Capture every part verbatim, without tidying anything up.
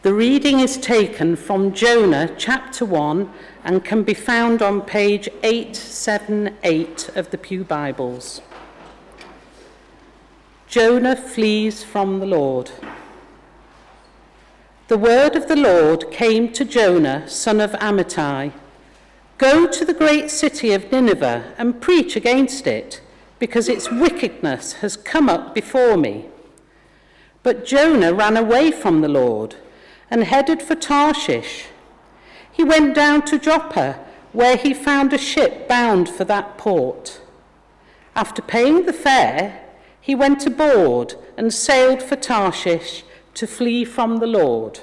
The reading is taken from Jonah chapter one and can be found on page eight seventy-eight of the Pew Bibles. Jonah flees from the Lord. The word of the Lord came to Jonah, son of Amittai. Go to the great city of Nineveh and preach against it, because its wickedness has come up before me. But Jonah ran away from the Lord and headed for Tarshish. He went down to Joppa, where he found a ship bound for that port. After paying the fare, he went aboard and sailed for Tarshish to flee from the Lord.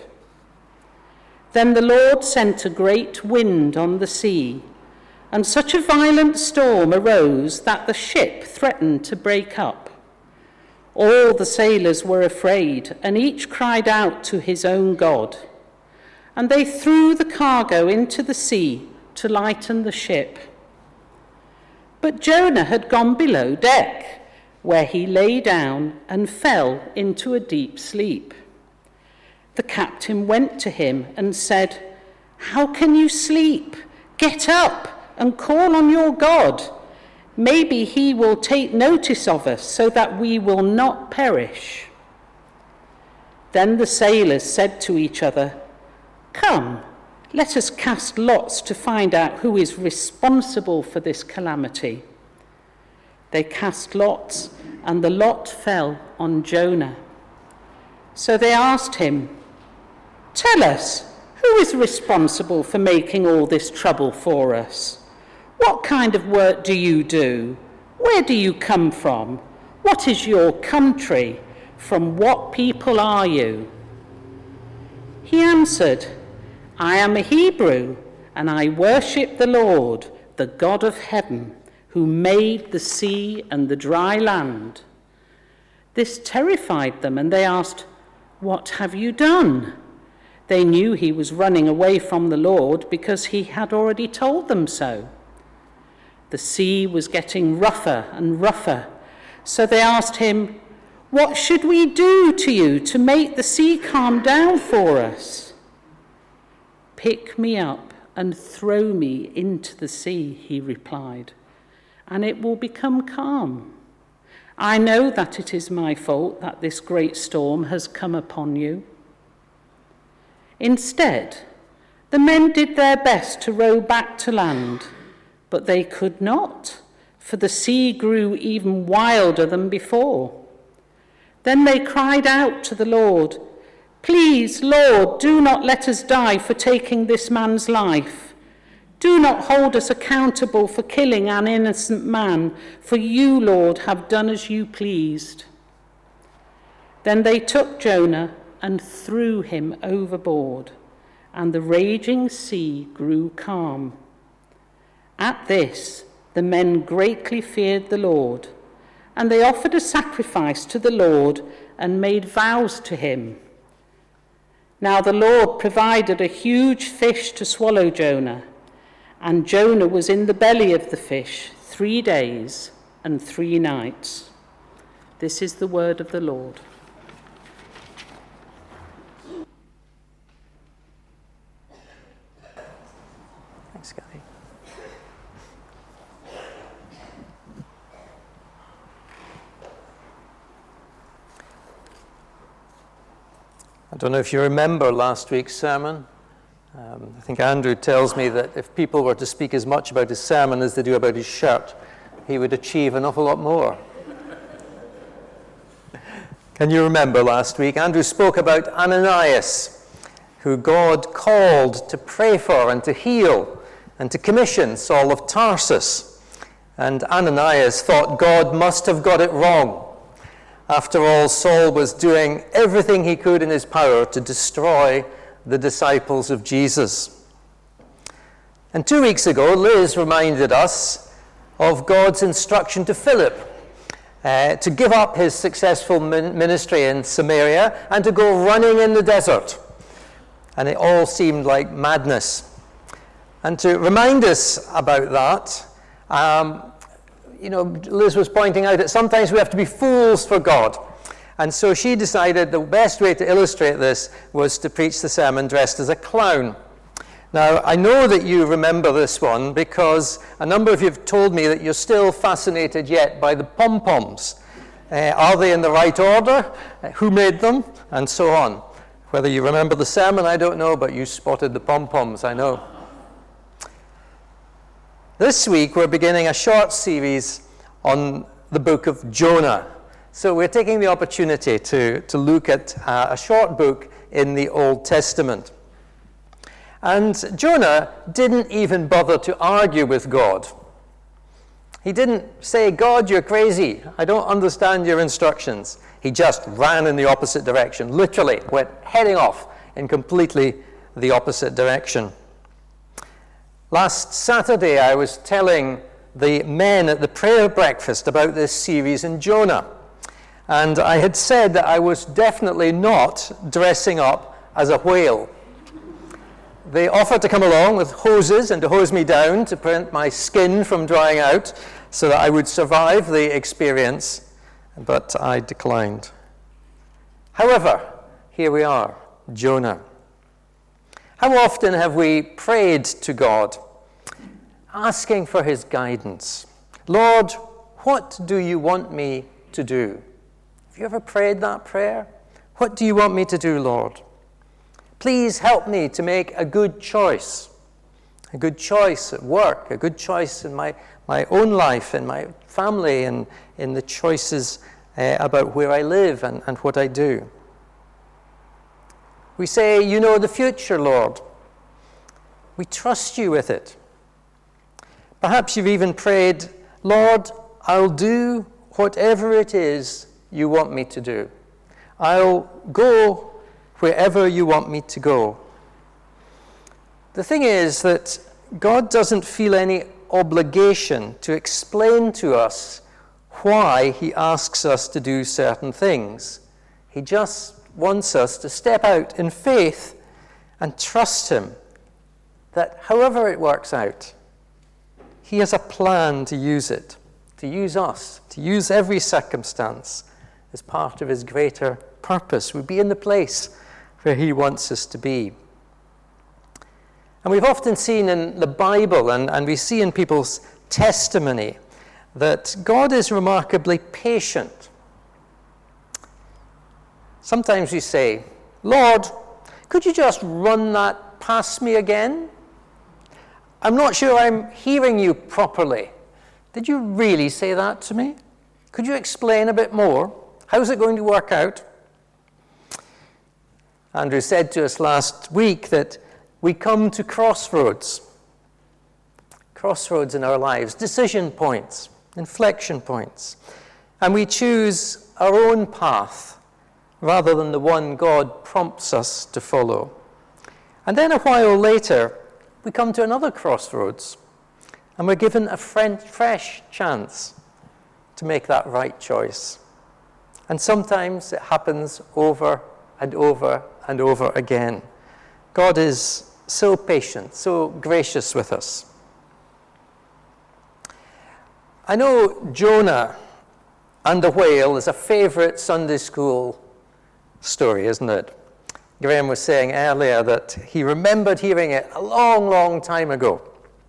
Then the Lord sent a great wind on the sea, and such a violent storm arose that the ship threatened to break up. All the sailors were afraid, and each cried out to his own God. And they threw the cargo into the sea to lighten the ship. But Jonah had gone below deck, where he lay down and fell into a deep sleep. The captain went to him and said, "How can you sleep? Get up and call on your God. Maybe he will take notice of us so that we will not perish." Then the sailors said to each other, "Come, let us cast lots to find out who is responsible for this calamity." They cast lots, and the lot fell on Jonah. So they asked him, "Tell us, who is responsible for making all this trouble for us? What kind of work do you do? Where do you come from? What is your country? From what people are you?" He answered, "I am a Hebrew, and I worship the Lord, the God of heaven, who made the sea and the dry land." This terrified them, and they asked, "What have you done?" They knew he was running away from the Lord because he had already told them so. The sea was getting rougher and rougher, so they asked him, "What should we do to you to make the sea calm down for us?" "Pick me up and throw me into the sea," he replied, "and it will become calm. I know that it is my fault that this great storm has come upon you." Instead, the men did their best to row back to land, but they could not, for the sea grew even wilder than before. Then they cried out to the Lord, "Please, Lord, do not let us die for taking this man's life. Do not hold us accountable for killing an innocent man, for you, Lord, have done as you pleased." Then they took Jonah and threw him overboard, and the raging sea grew calm. At this, the men greatly feared the Lord, and they offered a sacrifice to the Lord and made vows to him. Now the Lord provided a huge fish to swallow Jonah, and Jonah was in the belly of the fish three days and three nights. This is the word of the Lord. Thanks, Gary. I don't know if you remember last week's sermon. Um, I think Andrew tells me that if people were to speak as much about his sermon as they do about his shirt, he would achieve an awful lot more. Can you remember last week? Andrew spoke about Ananias, who God called to pray for and to heal and to commission Saul of Tarsus. And Ananias thought God must have got it wrong. After all, Saul was doing everything he could in his power to destroy the disciples of Jesus. And two weeks ago, Liz reminded us of God's instruction to Philip uh, to give up his successful ministry in Samaria and to go running in the desert. And it all seemed like madness. And to remind us about that, um, you know, Liz was pointing out that sometimes we have to be fools for God. And so she decided the best way to illustrate this was to preach the sermon dressed as a clown. Now, I know that you remember this one because a number of you have told me that you're still fascinated yet by the pom-poms. Uh, are they in the right order? Uh, who made them? And so on. Whether you remember the sermon, I don't know, but you spotted the pom-poms, I know. This week, we're beginning a short series on the book of Jonah. So we're taking the opportunity to, to look at uh, a short book in the Old Testament. And Jonah didn't even bother to argue with God. He didn't say, God, you're crazy. I don't understand your instructions. He just ran in the opposite direction, literally went heading off in completely the opposite direction. Last Saturday, I was telling the men at the prayer breakfast about this series in Jonah. And I had said that I was definitely not dressing up as a whale. They offered to come along with hoses and to hose me down to prevent my skin from drying out so that I would survive the experience, but I declined. However, here we are, Jonah. How often have we prayed to God, asking for his guidance? Lord, what do you want me to do? Have you ever prayed that prayer? What do you want me to do, Lord? Please help me to make a good choice, a good choice at work, a good choice in my, my own life, in my family, and in the choices uh, about where I live and, and what I do. We say, you know the future, Lord. We trust you with it. Perhaps you've even prayed, Lord, I'll do whatever it is you want me to do. I'll go wherever you want me to go. The thing is that God doesn't feel any obligation to explain to us why he asks us to do certain things. He just wants us to step out in faith and trust him that however it works out, he has a plan to use it, to use us, to use every circumstance as part of his greater purpose. We'll be in the place where he wants us to be. And we've often seen in the Bible, and, and we see in people's testimony, that God is remarkably patient. Sometimes we say, Lord, could you just run that past me again? I'm not sure I'm hearing you properly. Did you really say that to me? Could you explain a bit more? How's it going to work out? Andrew said to us last week that we come to crossroads. Crossroads in our lives, decision points, inflection points. And we choose our own path rather than the one God prompts us to follow. And then a while later, we come to another crossroads, and we're given a fresh chance to make that right choice. And sometimes it happens over and over and over again. God is so patient, so gracious with us. I know Jonah and the whale is a favorite Sunday school story, isn't it? Graham was saying earlier that he remembered hearing it a long, long time ago.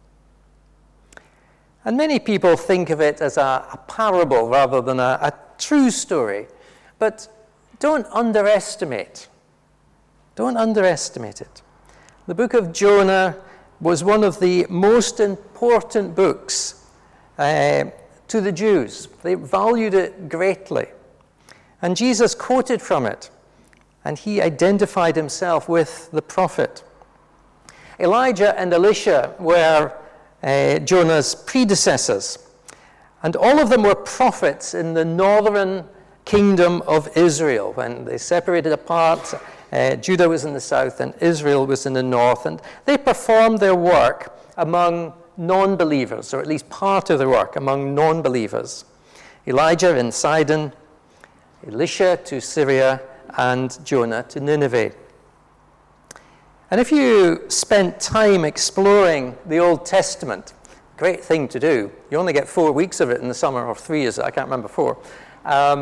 And many people think of it as a, a parable rather than a, a true story. But don't underestimate. Don't underestimate it. The book of Jonah was one of the most important books uh, to the Jews. They valued it greatly. And Jesus quoted from it, and he identified himself with the prophet. Elijah and Elisha were uh, Jonah's predecessors, and all of them were prophets in the northern kingdom of Israel. When they separated apart, uh, Judah was in the south and Israel was in the north, and they performed their work among non-believers, or at least part of their work among non-believers. Elijah in Sidon, Elisha to Syria, and Jonah to Nineveh. And if you spent time exploring the Old Testament, great thing to do. You only get four weeks of it in the summer, or three, is it? I can't remember, four. Um,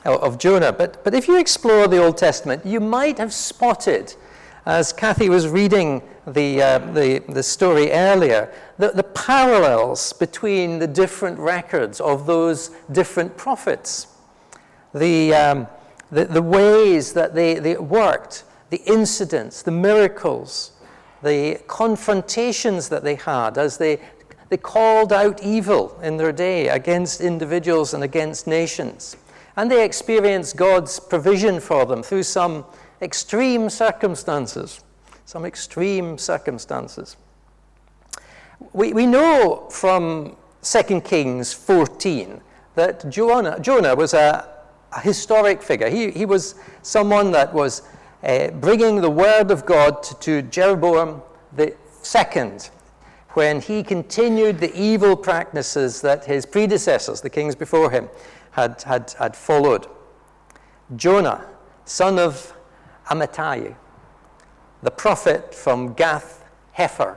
of Jonah. But, but if you explore the Old Testament, you might have spotted, as Kathy was reading the, uh, the, the story earlier, the, the parallels between the different records of those different prophets. The, um, the, the ways that they, they worked, the incidents, the miracles, the confrontations that they had as they, they called out evil in their day against individuals and against nations. And they experienced God's provision for them through some extreme circumstances. Some extreme circumstances. We, we know from Second Kings fourteen that Jonah, Jonah was a, a historic figure. He, he was someone that was uh, bringing the word of God to, to Jeroboam the second, when he continued the evil practices that his predecessors, the kings before him, had, had, had followed. Jonah, son of Amittai, the prophet from Gath Hepher,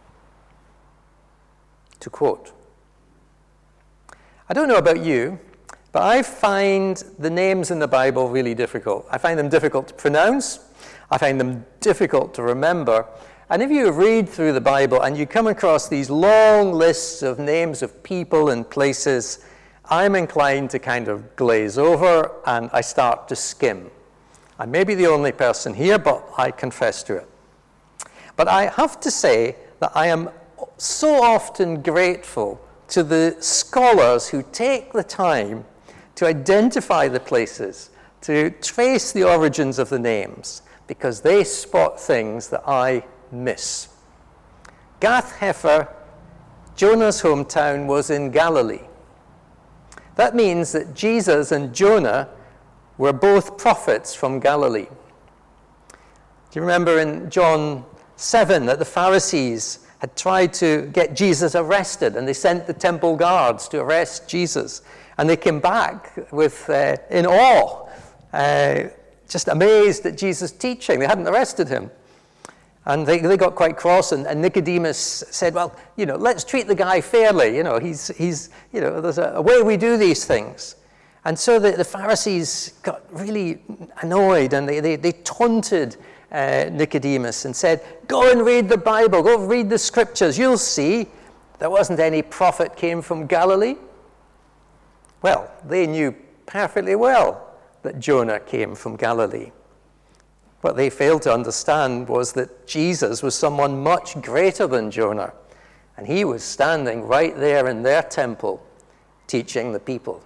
to quote. I don't know about you, but I find the names in the Bible really difficult. I find them difficult to pronounce. I find them difficult to remember. And if you read through the Bible and you come across these long lists of names of people and places, I'm inclined to kind of glaze over and I start to skim. I may be the only person here, but I confess to it. But I have to say that I am so often grateful to the scholars who take the time to identify the places, to trace the origins of the names, because they spot things that I miss. Gath Hepher, Jonah's hometown, was in Galilee. That means that Jesus and Jonah were both prophets from Galilee. Do you remember in John seven that the Pharisees had tried to get Jesus arrested, and they sent the temple guards to arrest Jesus, and they came back with uh, in awe, uh, just amazed at Jesus' teaching. They hadn't arrested him. And they, they got quite cross, and, and Nicodemus said, well, you know, let's treat the guy fairly. You know, he's, he's you know, there's a, a way we do these things. And so the, the Pharisees got really annoyed, and they, they, they taunted uh, Nicodemus and said, go and read the Bible, go read the scriptures. You'll see there wasn't any prophet came from Galilee. Well, they knew perfectly well that Jonah came from Galilee. What they failed to understand was that Jesus was someone much greater than Jonah, and he was standing right there in their temple teaching the people.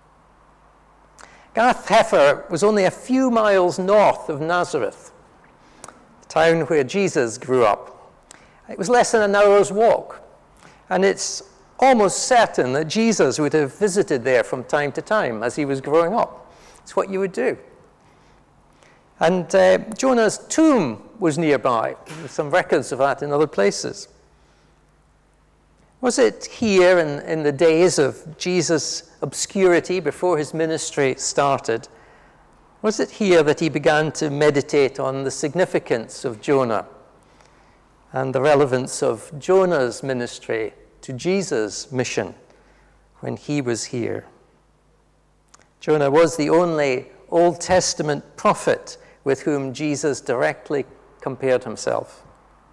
Gath Hepher was only a few miles north of Nazareth, the town where Jesus grew up. It was less than an hour's walk, and it's almost certain that Jesus would have visited there from time to time as he was growing up. It's what you would do. And uh, Jonah's tomb was nearby. There's some records of that in other places. Was it here in, in the days of Jesus' obscurity before his ministry started? Was it here that he began to meditate on the significance of Jonah and the relevance of Jonah's ministry to Jesus' mission when he was here? Jonah was the only Old Testament prophet with whom Jesus directly compared himself.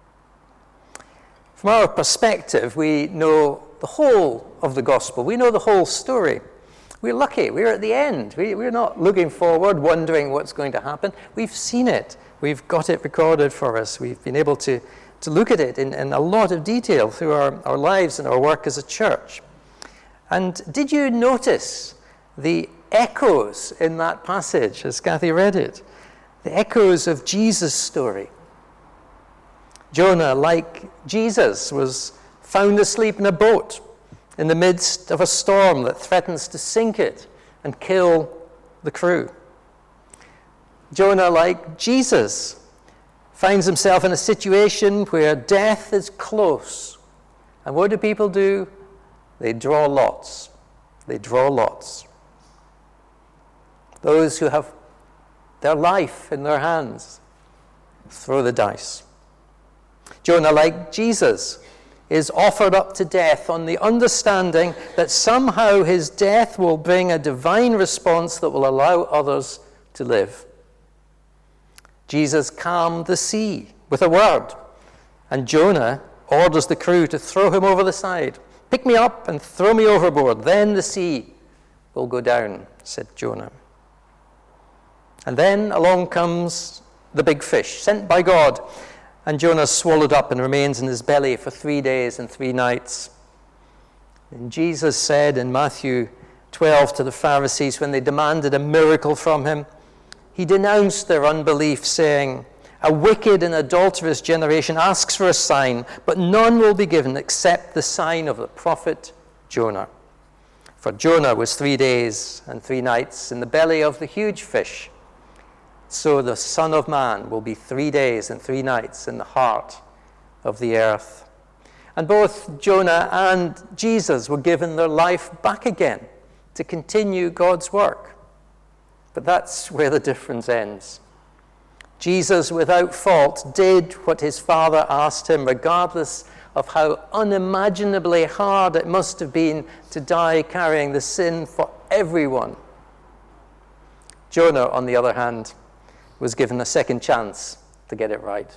From our perspective, we know the whole of the gospel. We know the whole story. We're lucky. We're at the end. We, we're not looking forward, wondering what's going to happen. We've seen it. We've got it recorded for us. We've been able to, to look at it in, in a lot of detail through our, our lives and our work as a church. And did you notice the echoes in that passage as Kathy read it? The echoes of Jesus' story. Jonah, like Jesus, was found asleep in a boat in the midst of a storm that threatens to sink it and kill the crew. Jonah, like Jesus, finds himself in a situation where death is close. And what do people do? They draw lots. They draw lots. Those who have their life in their hands throw the dice. Jonah, like Jesus, is offered up to death on the understanding that somehow his death will bring a divine response that will allow others to live. Jesus calmed the sea with a word, and Jonah orders the crew to throw him over the side. "Pick me up and throw me overboard, then the sea will go down," said Jonah. And then along comes the big fish, sent by God, and Jonah is swallowed up and remains in his belly for three days and three nights. And Jesus said in Matthew twelve to the Pharisees when they demanded a miracle from him, he denounced their unbelief, saying, "A wicked and adulterous generation asks for a sign, but none will be given except the sign of the prophet Jonah. For Jonah was three days and three nights in the belly of the huge fish. So the Son of Man will be three days and three nights in the heart of the earth." And both Jonah and Jesus were given their life back again to continue God's work. But that's where the difference ends. Jesus, without fault, did what his Father asked him, regardless of how unimaginably hard it must have been to die carrying the sin for everyone. Jonah, on the other hand, was given a second chance to get it right.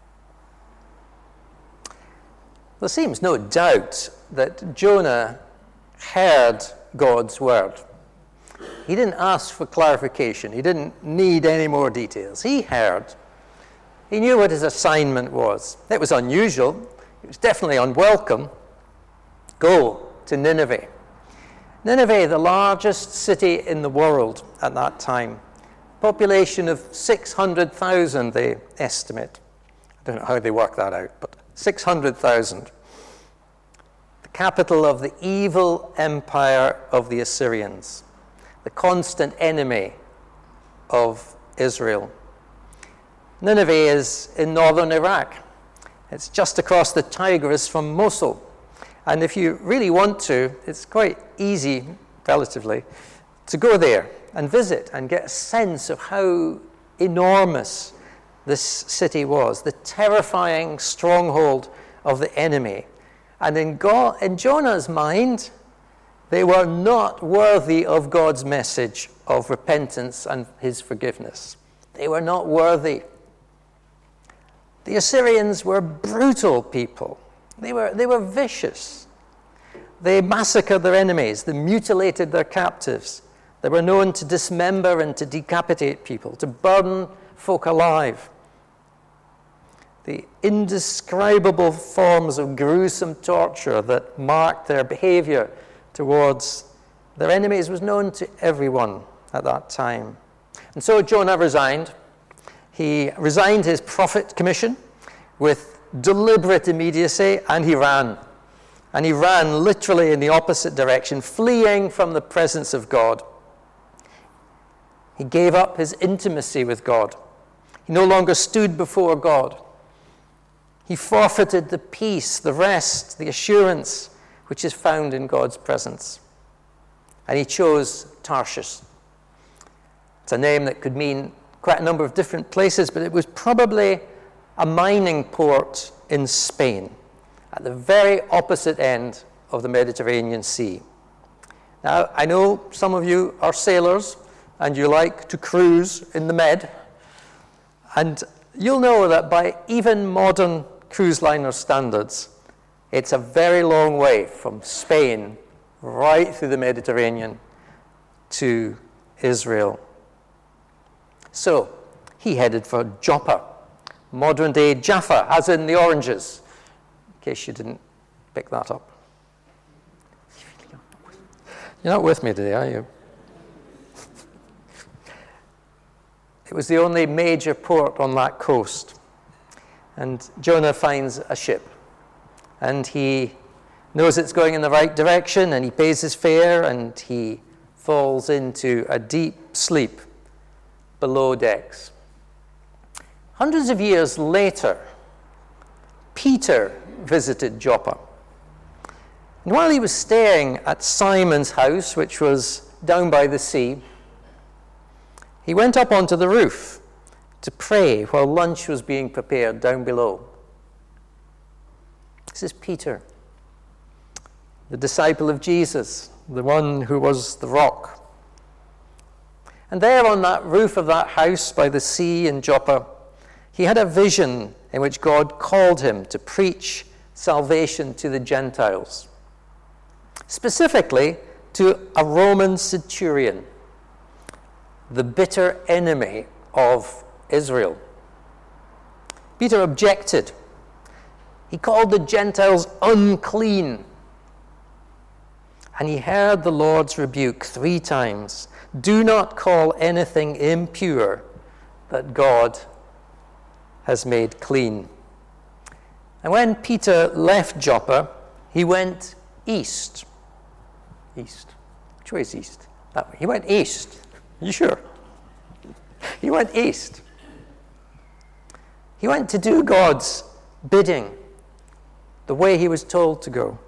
There seems no doubt that Jonah heard God's word. He didn't ask for clarification. He didn't need any more details. He heard. He knew what his assignment was. It was unusual. It was definitely unwelcome. Go to Nineveh. Nineveh, the largest city in the world at that time. Population of six hundred thousand, they estimate. I don't know how they work that out, but six hundred thousand. The capital of the evil empire of the Assyrians, the constant enemy of Israel. Nineveh is in northern Iraq. It's just across the Tigris from Mosul. And if you really want to, it's quite easy, relatively, to go there and visit and get a sense of how enormous this city was, the terrifying stronghold of the enemy. And in, God, in Jonah's mind, they were not worthy of God's message of repentance and his forgiveness. They were not worthy. The Assyrians were brutal people. They were, they were vicious. They massacred their enemies. They mutilated their captives. They were known to dismember and to decapitate people, to burn folk alive. The indescribable forms of gruesome torture that marked their behavior towards their enemies was known to everyone at that time. And so Jonah resigned. He resigned his prophet commission with deliberate immediacy, and he ran. And he ran literally in the opposite direction, fleeing from the presence of God. He gave up his intimacy with God. He no longer stood before God. He forfeited the peace, the rest, the assurance which is found in God's presence. And he chose Tarshish. It's a name that could mean quite a number of different places, but it was probably a mining port in Spain, at the very opposite end of the Mediterranean Sea. Now, I know some of you are sailors, and you like to cruise in the Med, and you'll know that by even modern cruise liner standards, it's a very long way from Spain right through the Mediterranean to Israel. So he headed for Joppa, modern-day Jaffa, as in the oranges, in case you didn't pick that up. You're not with me today, are you? It was the only major port on that coast. And Jonah finds a ship. And he knows it's going in the right direction, and he pays his fare, and he falls into a deep sleep below decks. Hundreds of years later, Peter visited Joppa. And while he was staying at Simon's house, which was down by the sea, he went up onto the roof to pray while lunch was being prepared down below. This is Peter, the disciple of Jesus, the one who was the rock. And there on that roof of that house by the sea in Joppa, he had a vision in which God called him to preach salvation to the Gentiles, specifically to a Roman centurion, the bitter enemy of Israel. Peter objected. He called the Gentiles unclean. And he heard the Lord's rebuke three times. Do not call anything impure that God has made clean. And when Peter left Joppa, he went east. East. Which way is east? That way. He went east. Are you sure? He went east. He went to do God's bidding, the way he was told to go.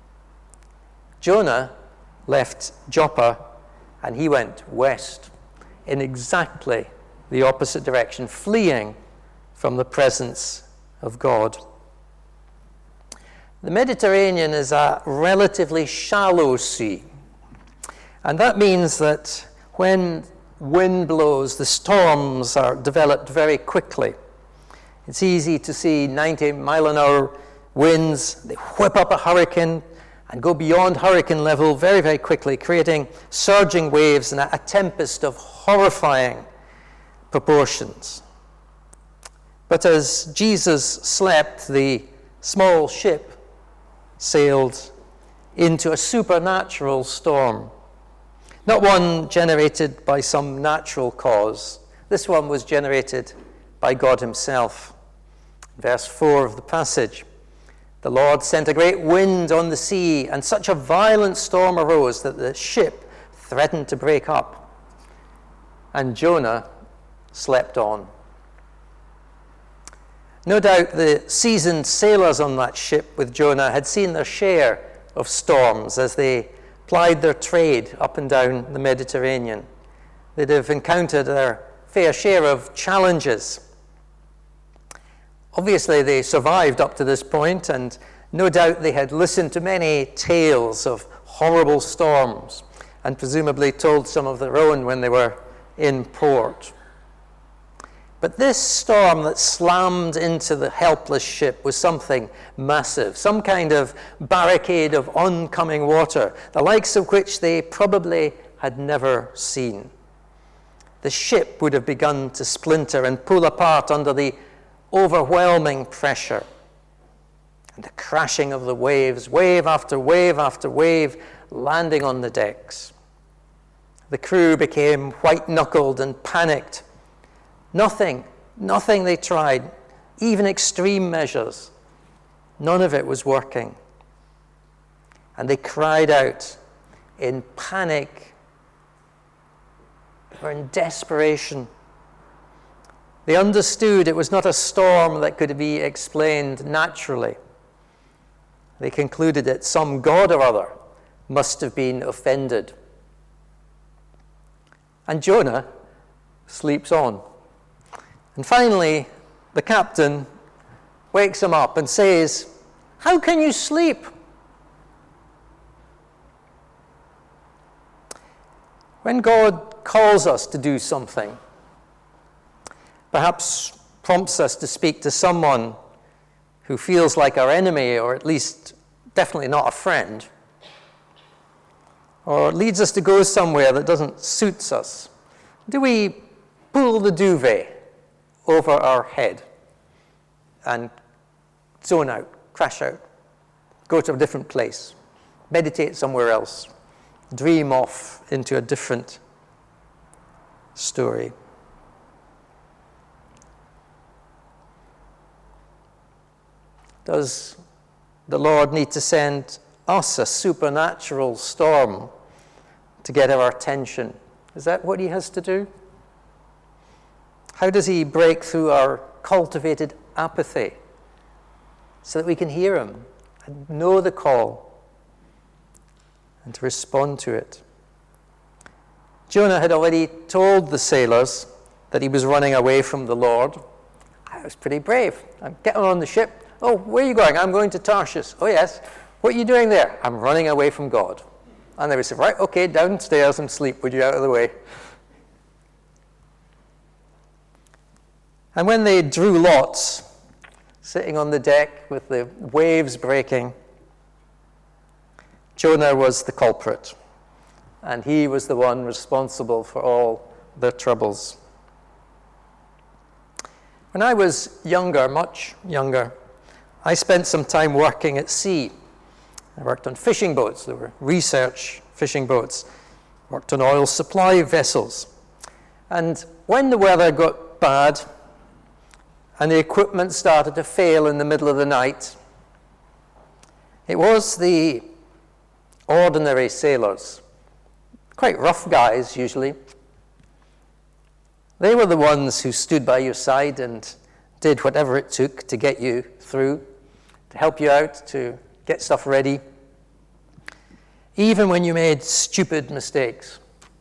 Jonah left Joppa and he went west in exactly the opposite direction, fleeing from the presence of God. The Mediterranean is a relatively shallow sea, and that means that when wind blows, the storms are developed very quickly. It's easy to see ninety mile an hour winds. They whip up a hurricane and go beyond hurricane level very, very quickly, creating surging waves and a, a tempest of horrifying proportions. But as Jesus slept, the small ship sailed into a supernatural storm, not one generated by some natural cause. This one was generated by God himself. Verse four of the passage. The Lord sent a great wind on the sea, and such a violent storm arose that the ship threatened to break up. And Jonah slept on. No doubt the seasoned sailors on that ship with Jonah had seen their share of storms as they plied their trade up and down the Mediterranean. They'd have encountered their fair share of challenges. Obviously, they survived up to this point, and no doubt they had listened to many tales of horrible storms and presumably told some of their own when they were in port. But this storm that slammed into the helpless ship was something massive, some kind of barricade of oncoming water, the likes of which they probably had never seen. The ship would have begun to splinter and pull apart under the overwhelming pressure and the crashing of the waves, wave after wave after wave, landing on the decks. The crew became white-knuckled and panicked. Nothing, nothing they tried, even extreme measures, none of it was working. And they cried out in panic or in desperation. They understood it was not a storm that could be explained naturally. They concluded that some god or other must have been offended. And Jonah sleeps on. And finally, the captain wakes him up and says, "How can you sleep?" When God calls us to do something, perhaps prompts us to speak to someone who feels like our enemy, or at least definitely not a friend, or leads us to go somewhere that doesn't suit us, do we pull the duvet over our head and zone out, crash out, go to a different place, meditate somewhere else, dream off into a different story? Does the Lord need to send us a supernatural storm to get our attention? Is that what he has to do? How does he break through our cultivated apathy so that we can hear him and know the call and to respond to it? Jonah had already told the sailors that he was running away from the Lord. I was pretty brave. I'm getting on the ship. Oh, where are you going? I'm going to Tarshish. Oh, yes. What are you doing there? I'm running away from God. And they would say, right, okay, downstairs and sleep. Would you out of the way? And when they drew lots, sitting on the deck with the waves breaking, Jonah was the culprit. And he was the one responsible for all their troubles. When I was younger, much younger, I spent some time working at sea. I worked on fishing boats. There were research fishing boats. Worked on oil supply vessels. And when the weather got bad and the equipment started to fail in the middle of the night, it was the ordinary sailors, quite rough guys usually. They were the ones who stood by your side and did whatever it took to get you through, to help you out, to get stuff ready, even when you made stupid mistakes.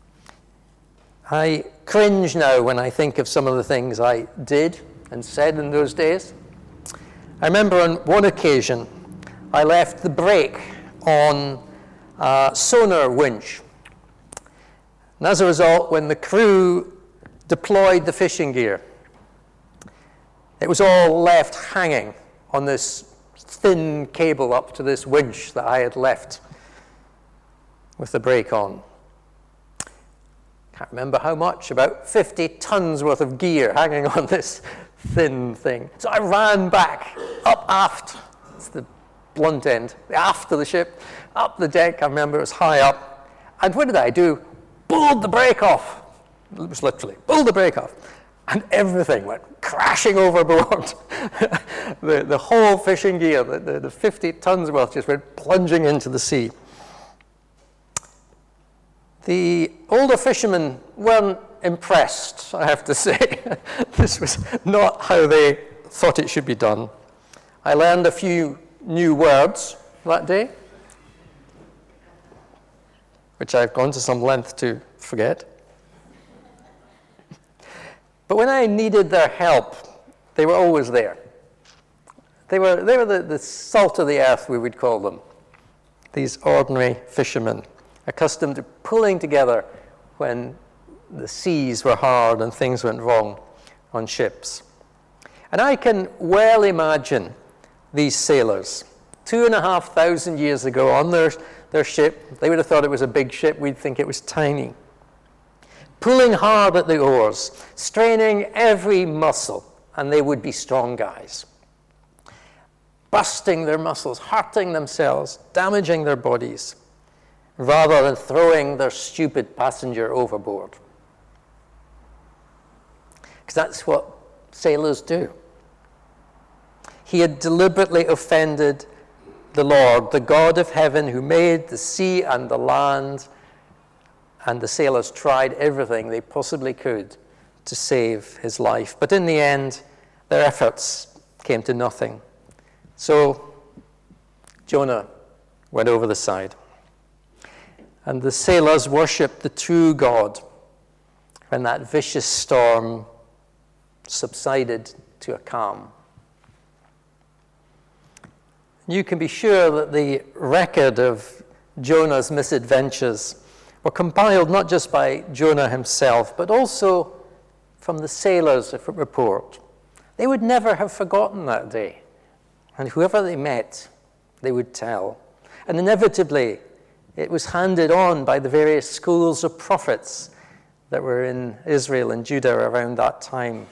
I cringe now when I think of some of the things I did and said in those days. I remember on one occasion I left the brake on a sonar winch. And as a result, when the crew deployed the fishing gear, it was all left hanging on this thin cable up to this winch that I had left with the brake on. Can't remember how much, about fifty tons worth of gear hanging on this thin thing. So I ran back, up aft, it's the blunt end, the aft of the ship, up the deck, I remember it was high up. And what did I do? Pulled the brake off. It was literally, pulled the brake off. And everything went crashing overboard. the, the whole fishing gear, the, the, the fifty tons worth, just went plunging into the sea. The older fishermen weren't impressed, I have to say. This was not how they thought it should be done. I learned a few new words that day, which I've gone to some length to forget. But when I needed their help, they were always there. They were, they were the, the salt of the earth, we would call them. These ordinary fishermen, accustomed to pulling together when the seas were hard and things went wrong on ships. And I can well imagine these sailors, two and a half thousand years ago on their, their ship. They would have thought it was a big ship. We'd think it was tiny. Pulling hard at the oars, straining every muscle, and they would be strong guys. Busting their muscles, hurting themselves, damaging their bodies, rather than throwing their stupid passenger overboard. Because that's what sailors do. He had deliberately offended the Lord, the God of heaven, who made the sea and the land, and the sailors tried everything they possibly could to save his life. But in the end, their efforts came to nothing. So Jonah went over the side. And the sailors worshipped the true God when that vicious storm subsided to a calm. You can be sure that the record of Jonah's misadventures were compiled not just by Jonah himself, but also from the sailors' report. They would never have forgotten that day. And whoever they met, they would tell. And inevitably, it was handed on by the various schools of prophets that were in Israel and Judah around that time.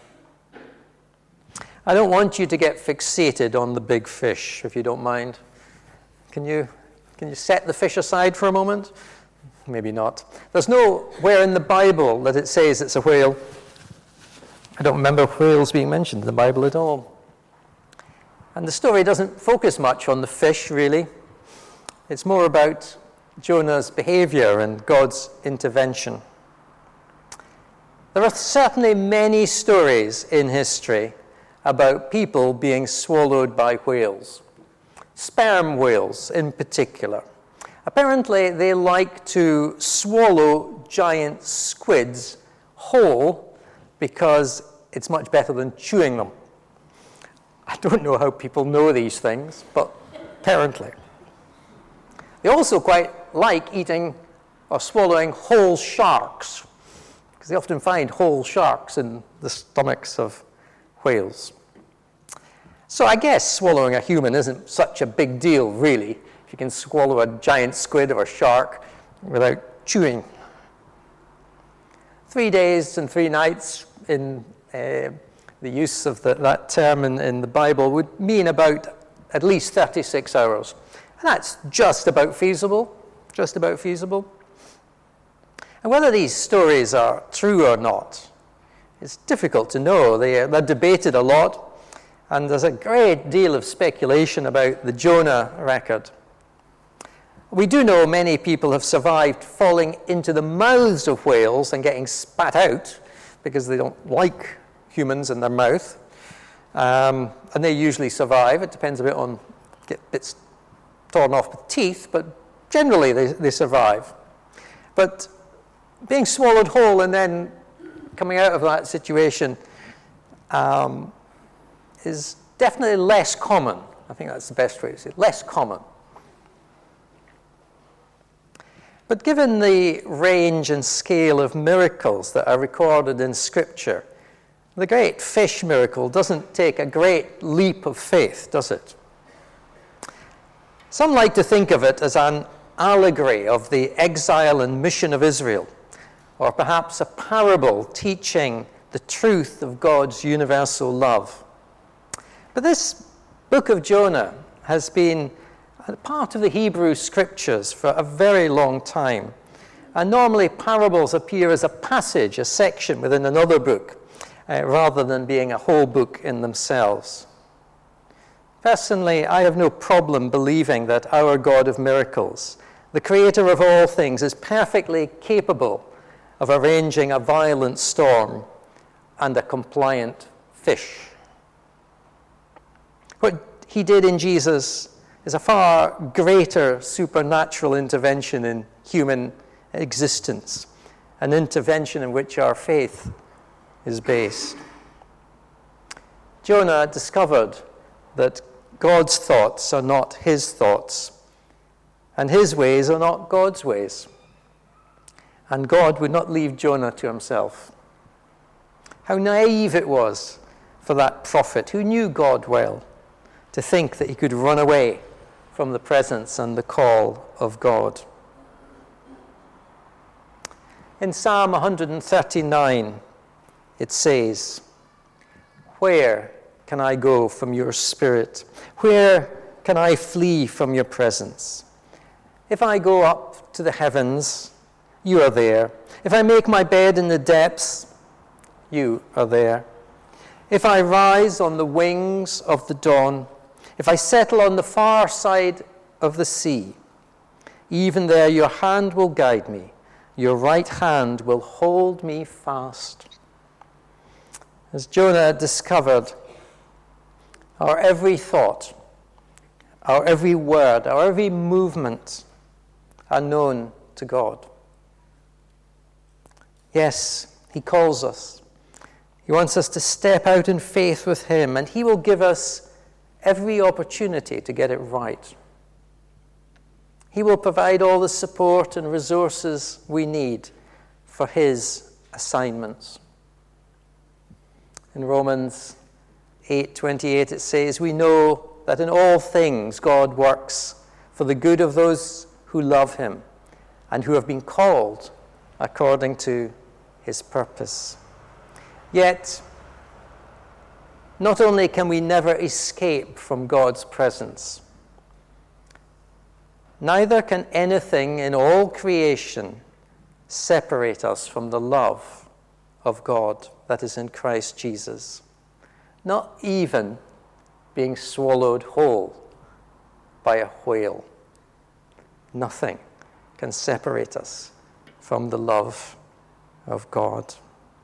I don't want you to get fixated on the big fish, if you don't mind. Can you, can you set the fish aside for a moment? Maybe not. There's nowhere in the Bible that it says it's a whale. I don't remember whales being mentioned in the Bible at all. And the story doesn't focus much on the fish, really. It's more about Jonah's behavior and God's intervention. There are certainly many stories in history about people being swallowed by whales, sperm whales in particular. Apparently, they like to swallow giant squids whole because it's much better than chewing them. I Don't know how people know these things, but apparently. They also quite like eating or swallowing whole sharks, because they often find whole sharks in the stomachs of whales. So I guess swallowing a human isn't such a big deal, really, if you can swallow a giant squid or a shark without chewing. Three days and three nights in uh, the use of the, that term in, in the Bible would mean about at least thirty-six hours. And that's just about feasible, just about feasible. And whether these stories are true or not, it's difficult to know. They, they're debated a lot, and there's a great deal of speculation about the Jonah record. We do know many people have survived falling into the mouths of whales and getting spat out because they don't like humans in their mouth. Um, and they usually survive. It depends a bit on, get bits torn off with teeth, but generally they, they survive. But being swallowed whole and then coming out of that situation um, is definitely less common. I think that's the best way to say it, less common. But given the range and scale of miracles that are recorded in Scripture, the great fish miracle doesn't take a great leap of faith, does it? Some like to think of it as an allegory of the exile and mission of Israel, or perhaps a parable teaching the truth of God's universal love. But this book of Jonah has been a part of the Hebrew Scriptures for a very long time. And normally parables appear as a passage, a section within another book, uh, rather than being a whole book in themselves. Personally, I have no problem believing that our God of miracles, the creator of all things, is perfectly capable of arranging a violent storm and a compliant fish. What he did in Jesus is a far greater supernatural intervention in human existence, an intervention in which our faith is based. Jonah discovered that God's thoughts are not his thoughts, and his ways are not God's ways. And God would not leave Jonah to himself. How naive it was for that prophet who knew God well to think that he could run away from the presence and the call of God. In Psalm one thirty-nine, it says, "Where can I go from your spirit? Where can I flee from your presence? If I go up to the heavens, you are there. If I make my bed in the depths, you are there. If I rise on the wings of the dawn, if I settle on the far side of the sea, even there your hand will guide me, your right hand will hold me fast." As Jonah discovered, our every thought, our every word, our every movement are known to God. Yes, he calls us. He wants us to step out in faith with him, and he will give us every opportunity to get it right. He will provide all the support and resources we need for his assignments. In Romans eight twenty-eight it says, "We know that in all things God works for the good of those who love him and who have been called according to his purpose." Yet, not only can we never escape from God's presence, neither can anything in all creation separate us from the love of God that is in Christ Jesus. Not even being swallowed whole by a whale. Nothing can separate us from the love of God.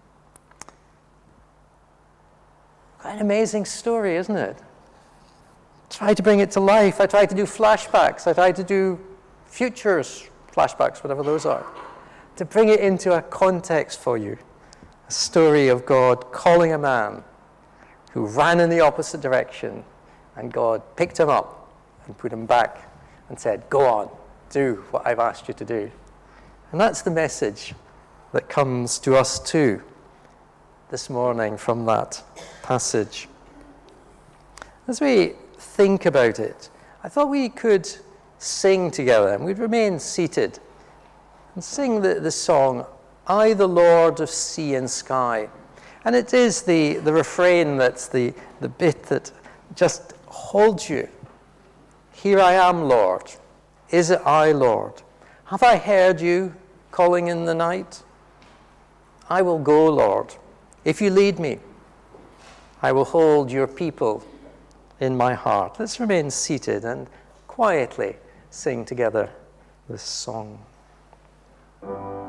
Quite an amazing story, isn't it? Try to bring it to life. I try to do flashbacks. I try to do futures flashbacks, whatever those are, to bring it into a context for you. A story of God calling a man who ran in the opposite direction, and God picked him up and put him back and said, "Go on, do what I've asked you to do." And that's the message that comes to us too this morning from that passage. As we think about it, I thought we could sing together, and we'd remain seated and sing the, the song, "I, the Lord of sea and sky." And it is the, the refrain that's the, the bit that just holds you. "Here I am, Lord. Is it I, Lord? Have I heard you calling in the night? I will go, Lord. If you lead me, I will hold your people in my heart." Let's remain seated and quietly sing together this song.